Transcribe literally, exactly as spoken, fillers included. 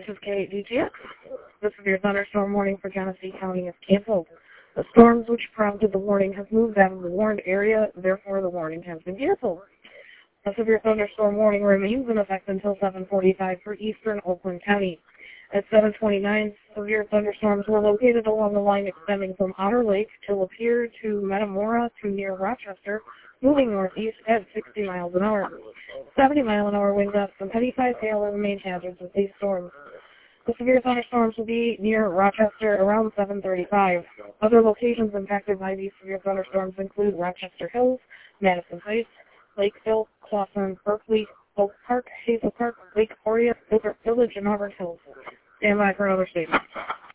This is K D G X. The severe thunderstorm warning for Genesee County is canceled. The storms which prompted the warning have moved out of the warned area, therefore the warning has been canceled. A severe thunderstorm warning remains in effect until seven forty-five for eastern Oakland County. At seven twenty-nine, severe thunderstorms were located along the line extending from Otter Lake to Lapeer to Metamora to near Rochester, moving northeast at sixty miles an hour. seventy mile an hour wind gusts and heavy-sized hail are the main hazards of these storms. The severe thunderstorms will be near Rochester around seven thirty-five. Other locations impacted by these severe thunderstorms include Rochester Hills, Madison Heights, Lakeville, Clawson, Berkeley, Oak Park, Hazel Park, Lake Orion, Gilbert Village, and Auburn Hills. Stand by for another statement.